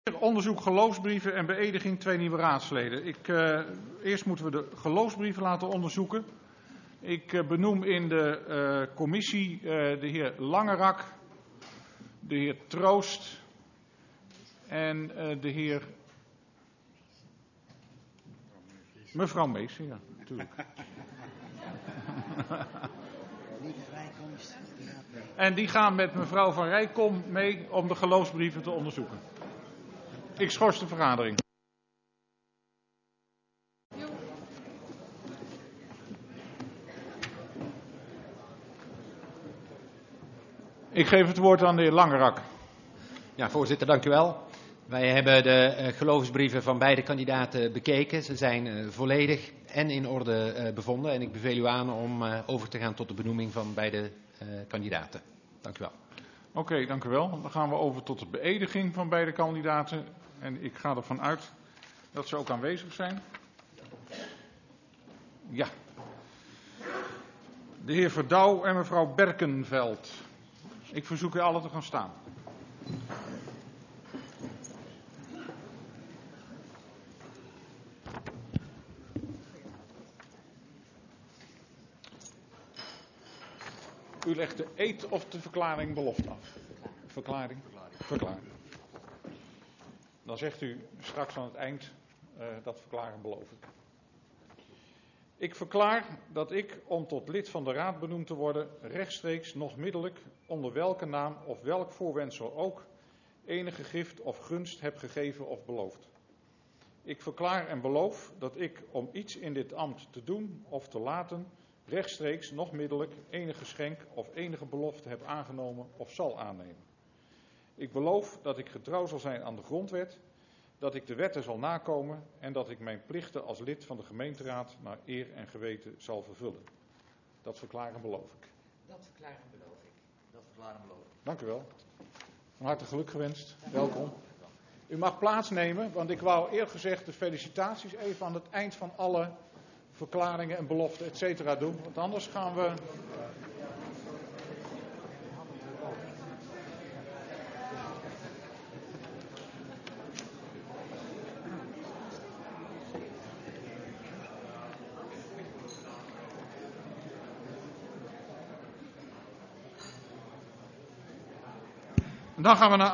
Onderzoek geloofsbrieven en beëdiging 2 nieuwe raadsleden. Eerst moeten we de geloofsbrieven laten onderzoeken. Ik benoem in de commissie de heer Langerak, de heer Troost en de heer... Mevrouw Mees, ja, natuurlijk. En die gaan met mevrouw Van Rijkom mee om de geloofsbrieven te onderzoeken. Ik schors de vergadering. Ik geef het woord aan de heer Langerak. Ja, voorzitter, dank u wel. Wij hebben de geloofsbrieven van beide kandidaten bekeken. Ze zijn volledig en in orde bevonden. En ik beveel u aan om over te gaan tot de benoeming van beide kandidaten. Dank u wel. Oké, dank u wel. Dan gaan we over tot de beëdiging van beide kandidaten. En ik ga ervan uit dat ze ook aanwezig zijn. Ja. De heer Verdouw en mevrouw Berkenveld. Ik verzoek u allen te gaan staan. U legt de eed of de verklaring belofte af? Verklaring? Verklaring. Dan zegt u straks aan het eind dat verklaren beloof ik. Ik verklaar dat ik, om tot lid van de Raad benoemd te worden, rechtstreeks nog middelijk, onder welke naam of welk voorwendsel ook, enige gift of gunst heb gegeven of beloofd. Ik verklaar en beloof dat ik, om iets in dit ambt te doen of te laten, rechtstreeks nog middelijk enig geschenk of enige belofte heb aangenomen of zal aannemen. Ik beloof dat ik getrouw zal zijn aan de grondwet, dat ik de wetten zal nakomen en dat ik mijn plichten als lid van de gemeenteraad naar eer en geweten zal vervullen. Dat verklaren beloof ik. Dat verklaren beloof ik. Dat verklaren beloof ik. Dank u wel. Van harte geluk gewenst. Welkom. U mag plaatsnemen, want ik wou eerlijk gezegd de felicitaties even aan het eind van alle verklaringen en beloften, et cetera, doen. Want anders gaan we... Dan gaan we naar